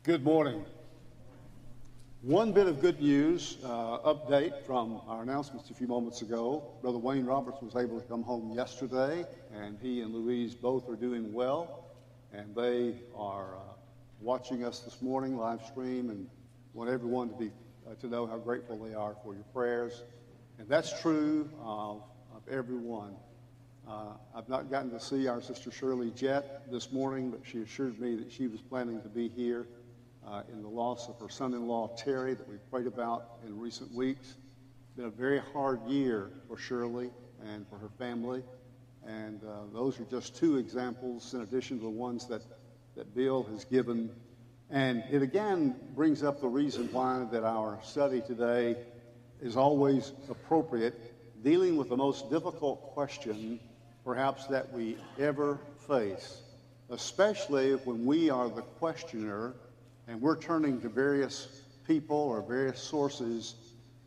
Good morning. One bit of good news, update from our announcements a few moments ago. Brother Wayne Roberts was able to come home yesterday, and he and Louise both are doing well, and they are watching us this morning, live stream, and want everyone to know how grateful they are for your prayers. And that's true of everyone. I've not gotten to see our sister Shirley Jett this morning, but she assured me that she was planning to be here in the loss of her son-in-law, Terry, that we've prayed about in recent weeks. It's been a very hard year for Shirley and for her family, and those are just two examples in addition to the ones that Bill has given. And it again brings up the reason why that our study today is always appropriate, dealing with the most difficult question perhaps that we ever face, especially when we are the questioner and we're turning to various people or various sources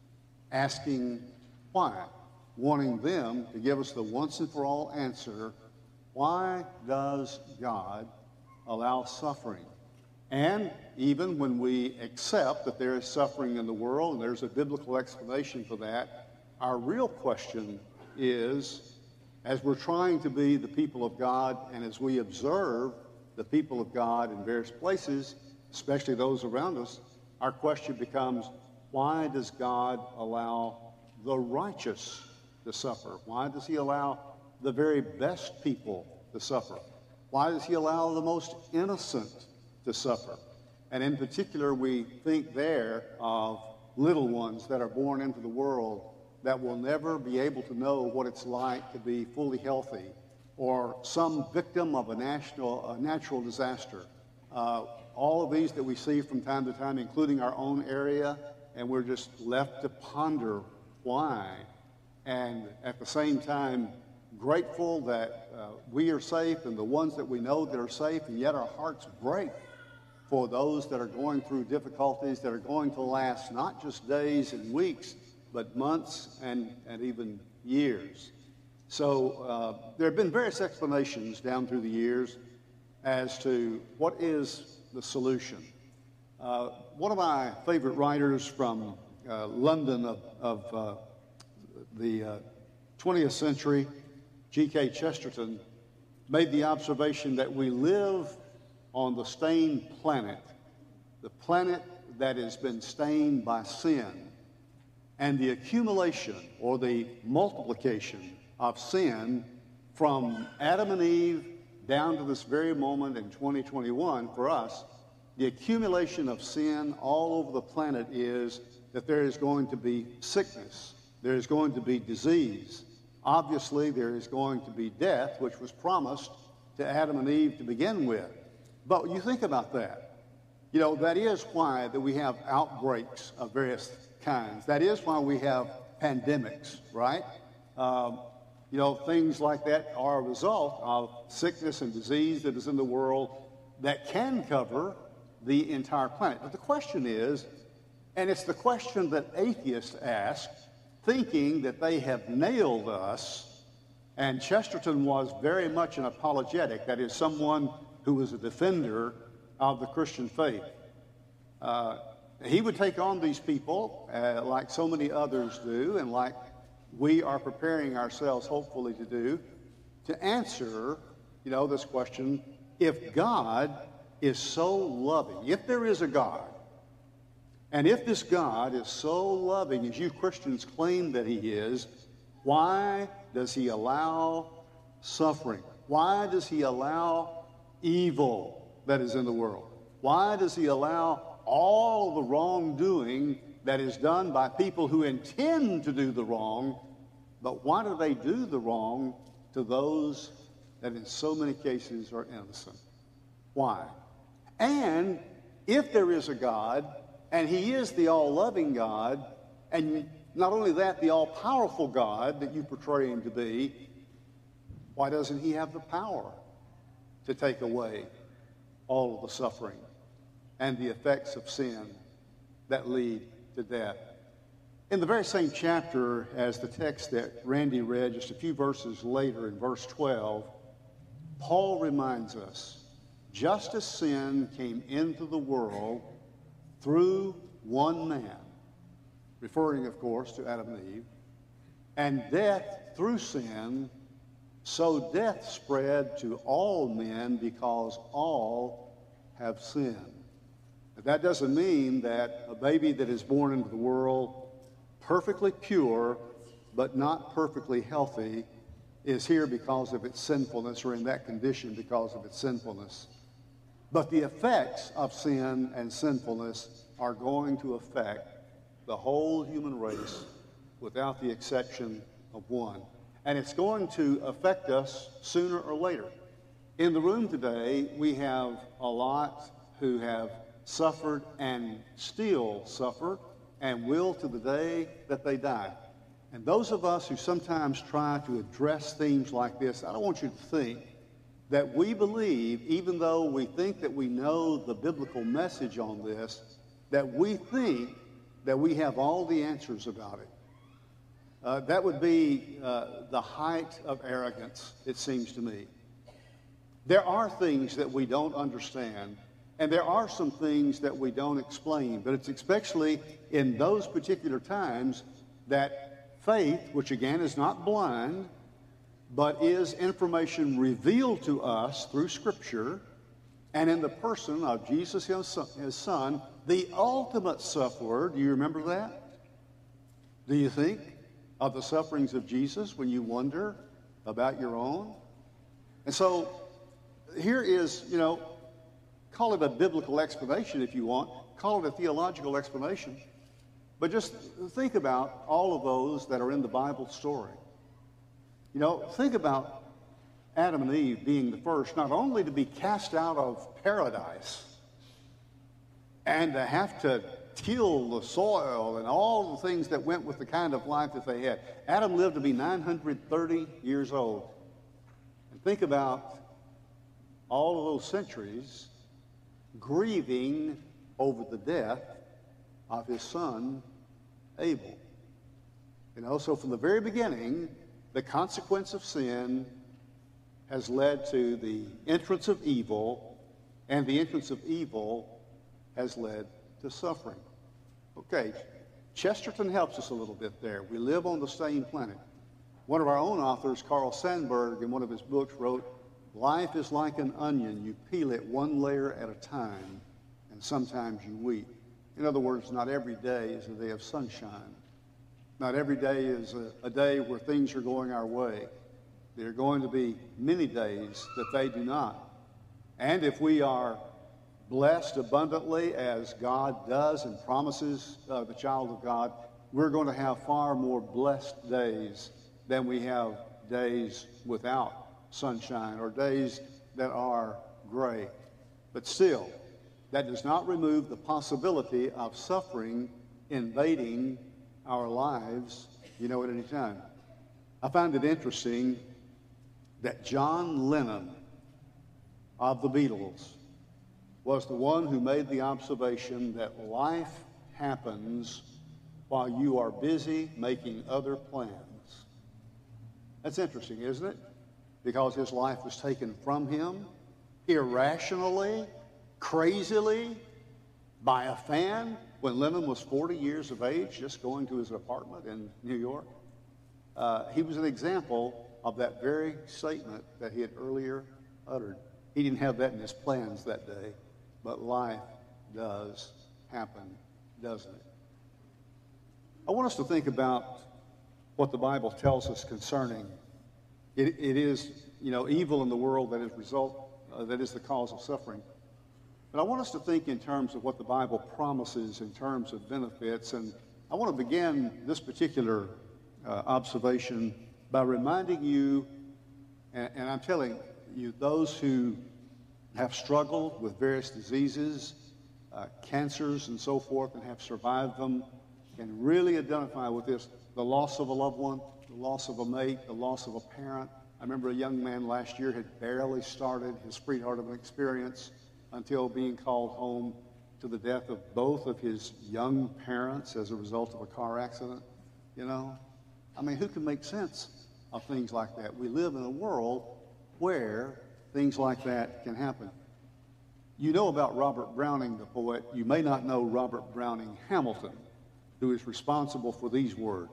asking why, wanting them to give us the once and for all answer. Why does God allow suffering? And even when we accept that there is suffering in the world and there's a biblical explanation for that, our real question is, as we're trying to be the people of God and as we observe the people of God in various places, especially those around us, our question becomes, why does God allow the righteous to suffer? Why does he allow the very best people to suffer? Why does he allow the most innocent to suffer? And in particular, we think there of little ones that are born into the world that will never be able to know what it's like to be fully healthy, or some victim of a natural disaster. All of these that we see from time to time, including our own area, and we're just left to ponder why. And at the same time, grateful that we are safe and the ones that we know that are safe, and yet our hearts break for those that are going through difficulties that are going to last not just days and weeks, but months and even years. So there have been various explanations down through the years as to what is the solution. One of my favorite writers from London of the 20th century, G.K. Chesterton, made the observation that we live on the stained planet, the planet that has been stained by sin, and the accumulation or the multiplication of sin from Adam and Eve down to this very moment in 2021 for us, the accumulation of sin all over the planet is that there is going to be sickness, there is going to be disease. Obviously, there is going to be death, which was promised to Adam and Eve to begin with. But you think about that. You know, that is why that we have outbreaks of various kinds. That is why we have pandemics, right? Things like that are a result of sickness and disease that is in the world that can cover the entire planet. But the question is, and it's the question that atheists ask, thinking that they have nailed us, and Chesterton was very much an apologetic, that is, someone who was a defender of the Christian faith. He would take on these people like so many others do, and like we are preparing ourselves, hopefully, to do, to answer, this question, if God is so loving, if there is a God, and if this God is so loving as you Christians claim that he is, why does he allow suffering? Why does he allow evil that is in the world? Why does he allow all the wrongdoing that is done by people who intend to do the wrong, but why do they do the wrong to those that in so many cases are innocent? Why? And if there is a God, and he is the all-loving God, and not only that, the all-powerful God that you portray him to be, why doesn't he have the power to take away all of the suffering and the effects of sin that lead to death? In the very same chapter as the text that Randy read, just a few verses later in verse 12, Paul reminds us, just as sin came into the world through one man, referring, of course, to Adam and Eve, and death through sin, so death spread to all men because all have sinned. But that doesn't mean that a baby that is born into the world perfectly pure but not perfectly healthy is here because of its sinfulness, or in that condition because of its sinfulness. But the effects of sin and sinfulness are going to affect the whole human race without the exception of one. And it's going to affect us sooner or later. In the room today, we have a lot who have suffered and still suffer and will to the day that they die. And those of us who sometimes try to address themes like this, I don't want you to think that we believe, even though we think that we know the biblical message on this, that we think that we have all the answers about it. That would be the height of arrogance, it seems to me. There are things that we don't understand, and there are some things that we don't explain, but it's especially in those particular times that faith, which again is not blind, but is information revealed to us through Scripture and in the person of Jesus, his Son, the ultimate sufferer. Do you remember that? Do you think of the sufferings of Jesus when you wonder about your own? And so here is, call it a biblical explanation if you want, call it a theological explanation, but just think about all of those that are in the Bible story. Think about Adam and Eve being the first, not only to be cast out of paradise and to have to till the soil and all the things that went with the kind of life that they had. Adam lived to be 930 years old. And think about all of those centuries grieving over the death of his son, Abel. So from the very beginning, the consequence of sin has led to the entrance of evil, and the entrance of evil has led to suffering. Okay, Chesterton helps us a little bit there. We live on the same planet. One of our own authors, Carl Sandburg, in one of his books wrote, "Life is like an onion. You peel it one layer at a time, and sometimes you weep." In other words, not every day is a day of sunshine. Not every day is a day where things are going our way. There are going to be many days that they do not. And if we are blessed abundantly, as God does and promises the child of God, we're going to have far more blessed days than we have days without sunshine or days that are gray. But still, that does not remove the possibility of suffering invading our lives, at any time. I find it interesting that John Lennon of the Beatles was the one who made the observation that life happens while you are busy making other plans. That's interesting, isn't it? Because his life was taken from him irrationally, crazily, by a fan when Lennon was 40 years of age, just going to his apartment in New York. He was an example of that very statement that he had earlier uttered. He didn't have that in his plans that day, but life does happen, doesn't it? I want us to think about what the Bible tells us concerning it is, evil in the world that is the cause of suffering. But I want us to think in terms of what the Bible promises in terms of benefits. And I want to begin this particular observation by reminding you, and I'm telling you, those who have struggled with various diseases, cancers and so forth, and have survived them, can really identify with this: the loss of a loved one, the loss of a mate, the loss of a parent. I remember a young man last year had barely started his sweetheart of an experience until being called home to the death of both of his young parents as a result of a car accident. Who can make sense of things like that? We live in a world where things like that can happen. You know about Robert Browning, the poet. You may not know Robert Browning Hamilton, who is responsible for these words.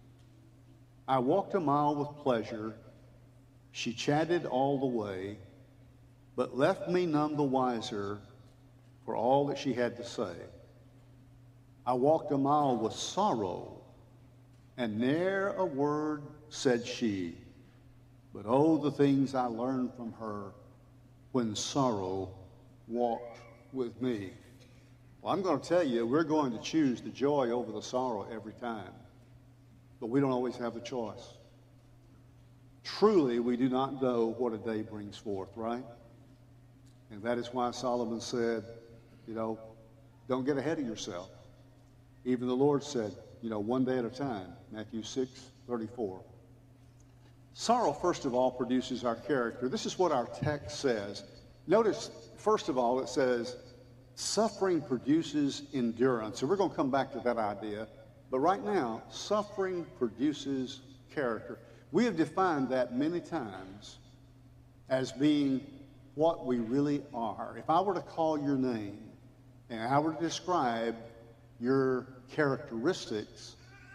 I walked a mile with pleasure. She chatted all the way, but left me none the wiser for all that she had to say. I walked a mile with sorrow, and ne'er a word said she. But oh, the things I learned from her when sorrow walked with me. Well, I'm going to tell you, we're going to choose the joy over the sorrow every time. But we don't always have the choice. Truly, we do not know what a day brings forth, right? And that is why Solomon said, don't get ahead of yourself. Even the Lord said, one day at a time, Matthew 6:34. Sorrow, first of all, produces our character. This is what our text says. Notice, first of all, it says, suffering produces endurance. So we're going to come back to that idea. But right now, suffering produces character. We have defined that many times as being what we really are. If I were to call your name and I were to describe your characteristics,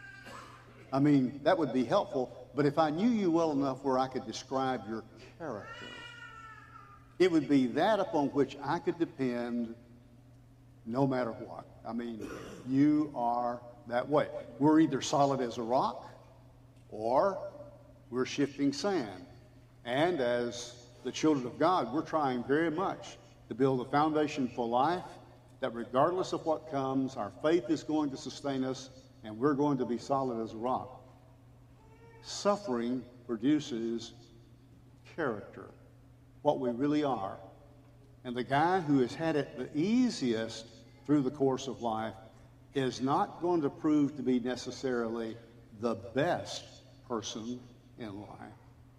that would be helpful. But if I knew you well enough where I could describe your character, it would be that upon which I could depend no matter what. You are that way. We're either solid as a rock or we're shifting sand. And as the children of God, we're trying very much to build a foundation for life that regardless of what comes, our faith is going to sustain us and we're going to be solid as a rock. Suffering produces character, what we really are. And the guy who has had it the easiest through the course of life is not going to prove to be necessarily the best person in life,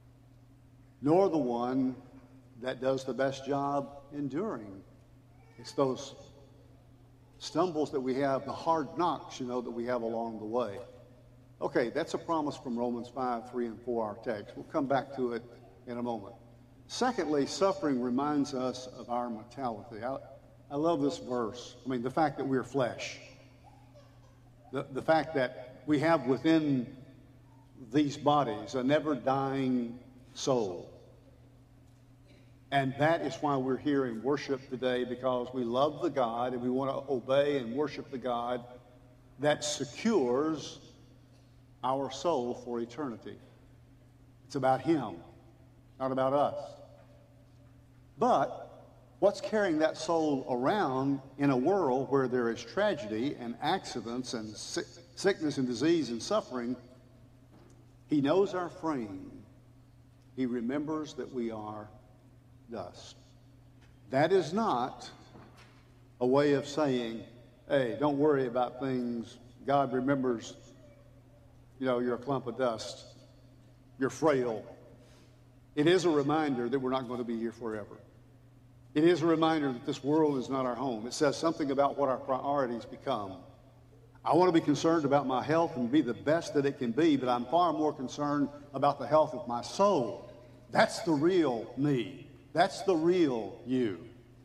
nor the one that does the best job enduring. It's those stumbles that we have, the hard knocks, that we have along the way. Okay, that's a promise from Romans 5:3 and 4, our text. We'll come back to it in a moment. Secondly, suffering reminds us of our mortality. I love this verse. The fact that we're flesh. The fact that we have within these bodies a never-dying soul. And that is why we're here in worship today, because we love the God and we want to obey and worship the God that secures our soul for eternity. It's about Him, not about us. But what's carrying that soul around in a world where there is tragedy and accidents and sickness and disease and suffering? He knows our frame. He remembers that we are dust. That is not a way of saying, hey, don't worry about things. God remembers, you're a clump of dust. You're frail. It is a reminder that we're not going to be here forever. It is a reminder that this world is not our home. It says something about what our priorities become. I want to be concerned about my health and be the best that it can be, but I'm far more concerned about the health of my soul. That's the real me. That's the real you.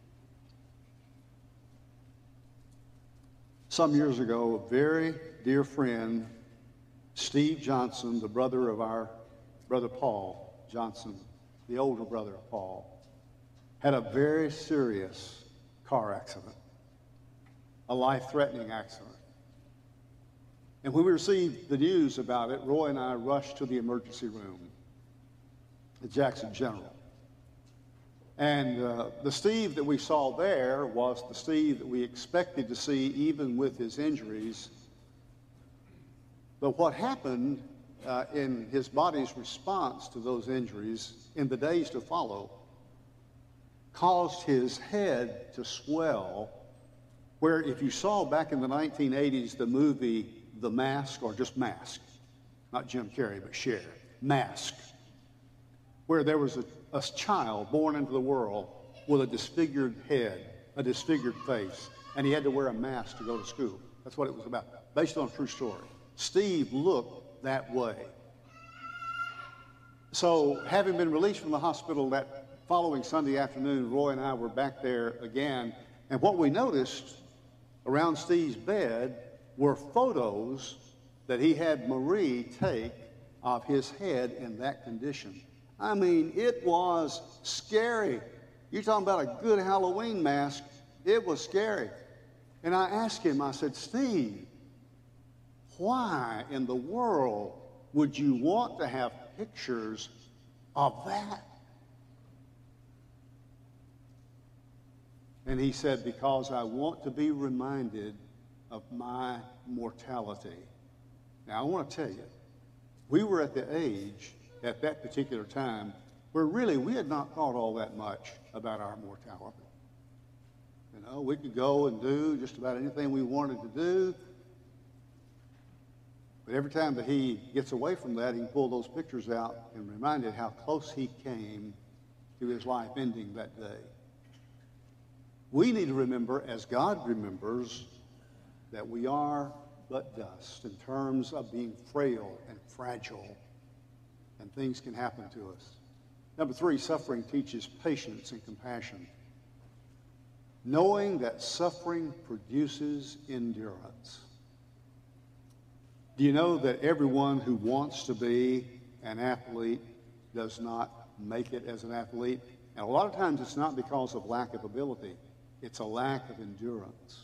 Some years ago, a very dear friend, Steve Johnson, the brother of our brother Paul Johnson, the older brother of Paul, had a very serious car accident, a life-threatening accident. And when we received the news about it, Roy and I rushed to the emergency room at Jackson General. And the Steve that we saw there was the Steve that we expected to see even with his injuries. But what happened in his body's response to those injuries in the days to follow caused his head to swell, where if you saw back in the 1980s the movie The Mask, or just Mask, not Jim Carrey, but Cher, Mask, where there was a child born into the world with a disfigured head, a disfigured face, and he had to wear a mask to go to school. That's what it was about, based on a true story. Steve looked that way. So having been released from the hospital that following Sunday afternoon, Roy and I were back there again, and what we noticed around Steve's bed were photos that he had Marie take of his head in that condition. I mean, it was scary. You're talking about a good Halloween mask. It was scary. And I asked him, I said, Steve, why in the world would you want to have pictures of that? And he said, because I want to be reminded of my mortality. Now, I want to tell you, we were at the age at that particular time where really we had not thought all that much about our mortality. You know, we could go and do just about anything we wanted to do. But every time that he gets away from that, he can pull those pictures out and remind it how close he came to his life ending that day. We need to remember, as God remembers, that we are but dust in terms of being frail and fragile, and things can happen to us. Number 3, suffering teaches patience and compassion. Knowing that suffering produces endurance. Do you know that everyone who wants to be an athlete does not make it as an athlete? And a lot of times it's not because of lack of ability. It's a lack of endurance.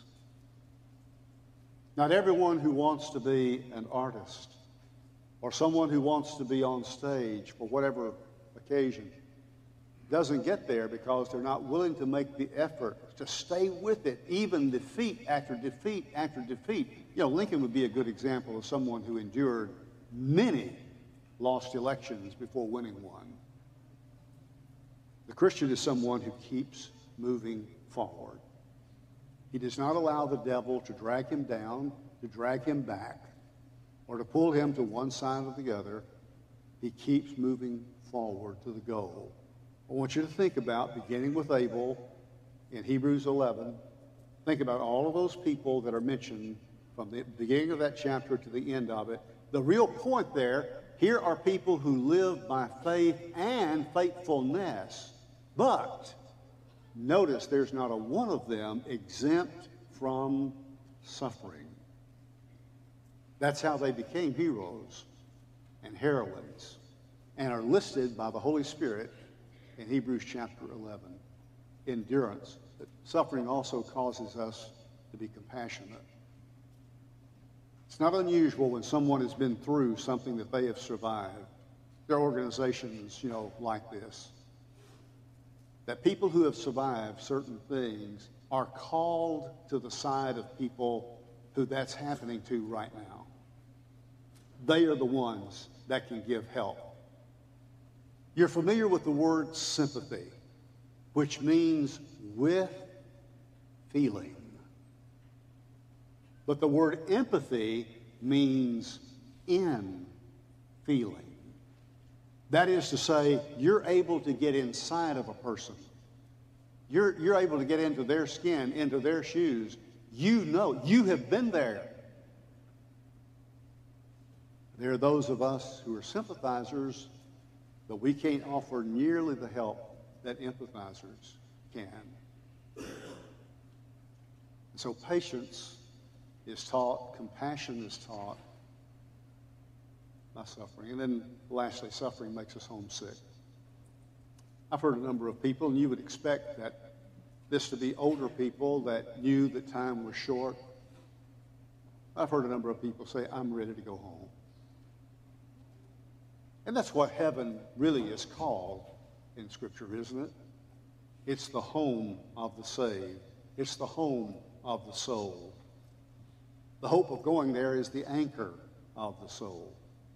Not everyone who wants to be an artist or someone who wants to be on stage for whatever occasion doesn't get there because they're not willing to make the effort to stay with it, even defeat after defeat after defeat. You know, Lincoln would be a good example of someone who endured many lost elections before winning one. The Christian is someone who keeps moving forward. He does not allow the devil to drag him down, to drag him back, or to pull him to one side or the other. He keeps moving forward to the goal. I want you to think about, beginning with Abel in Hebrews 11, think about all of those people that are mentioned from the beginning of that chapter to the end of it. The real point there, here are people who live by faith and faithfulness, but notice there's not a one of them exempt from suffering. That's how they became heroes and heroines and are listed by the Holy Spirit in Hebrews chapter 11. Endurance. But suffering also causes us to be compassionate. It's not unusual when someone has been through something that they have survived. There are organizations, like this, that people who have survived certain things are called to the side of people who that's happening to right now. They are the ones that can give help. You're familiar with the word sympathy, which means with feeling. But the word empathy means in feeling. That is to say, you're able to get inside of a person. You're able to get into their skin, into their shoes. You know, you have been there. There are those of us who are sympathizers, but we can't offer nearly the help that empathizers can. And so patience is taught, compassion is taught by suffering. And then lastly, suffering makes us homesick. I've heard a number of people, and you would expect that this to be older people that knew that time was short. I've heard a number of people say, I'm ready to go home. And that's what heaven really is called in Scripture, isn't it? It's the home of the saved. It's the home of the soul. The hope of going there is the anchor of the soul.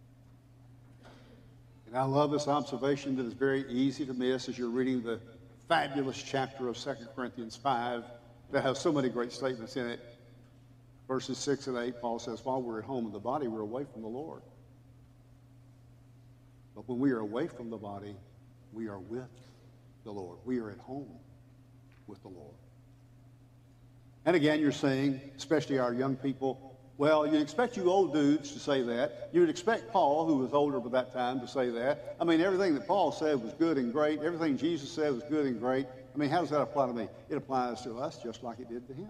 And I love this observation that is very easy to miss as you're reading the fabulous chapter of 2 Corinthians 5 that has so many great statements in it. Verses 6 and 8, Paul says, while we're at home in the body, we're away from the Lord. But when we are away from the body, we are with the Lord. We are at home with the Lord. And again, you're saying, especially our young people, Well, you'd expect you old dudes to say that. You would expect Paul, who was older by that time, to say that. I mean, everything that Paul said was good and great. Everything Jesus said was good and great. I mean, how does that apply to me? It applies to us just like it did to him.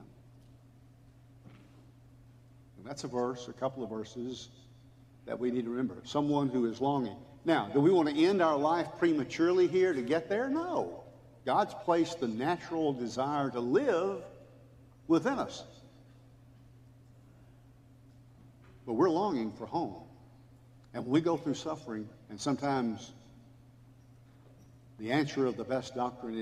And that's a verse, a couple of verses that we need to remember. Someone who is longing. Now, do we want to end our life prematurely here to get there? No. God's placed the natural desire to live within us. But we're longing for home. And when we go through suffering, and sometimes the answer of the best doctor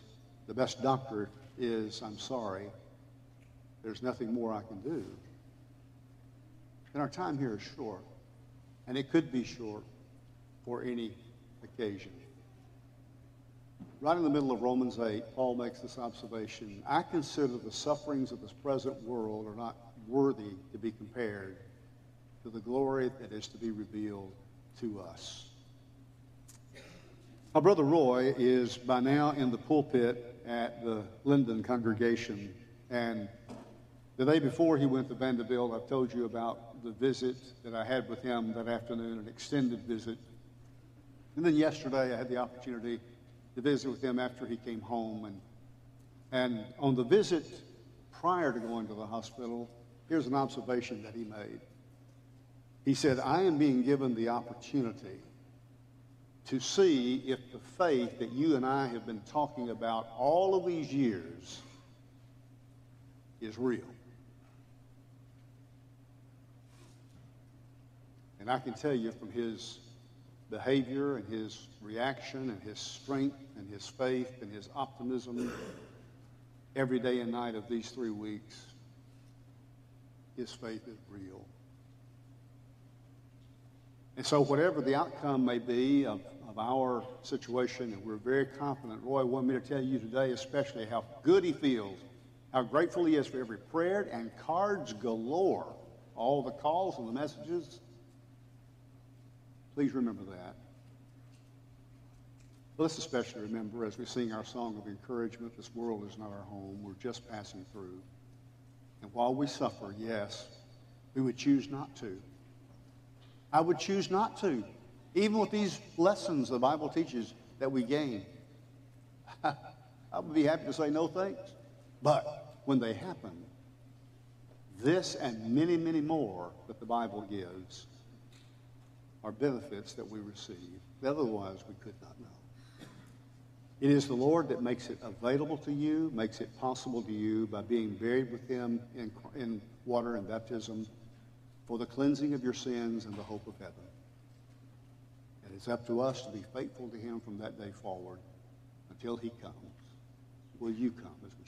is, I'm sorry, there's nothing more I can do. And our time here is short. And it could be short for any occasion. Right in the middle of Romans 8, Paul makes this observation. I consider the sufferings of this present world are not worthy to be compared to the glory that is to be revealed to us. Our brother Roy is by now in the pulpit at the Linden congregation. And the day before he went to Vanderbilt, I've told you about the visit that I had with him that afternoon, an extended visit. And then yesterday I had the opportunity to visit with him after he came home. And on the visit prior to going to the hospital, here's an observation that he made. He said, I am being given the opportunity to see if the faith that you and I have been talking about all of these years is real. And I can tell you from his behavior and his reaction and his strength and his faith and his optimism every day and night of these 3 weeks, his faith is real. And so whatever the outcome may be of our situation, and we're very confident, Roy wanted me to tell you today especially how good he feels, how grateful he is for every prayer and cards galore, all the calls and the messages. Please remember that. But let's especially remember as we sing our song of encouragement, this world is not our home. We're just passing through. And while we suffer, yes, we would choose not to. I would choose not to. Even with these lessons the Bible teaches that we gain, I would be happy to say no thanks. But when they happen, this and many, many more that the Bible gives are benefits that we receive that otherwise we could not know. It is the Lord that makes it available to you, makes it possible to you by being buried with him in water and baptism for the cleansing of your sins and the hope of heaven. And it's up to us to be faithful to him from that day forward until he comes. Will you come as we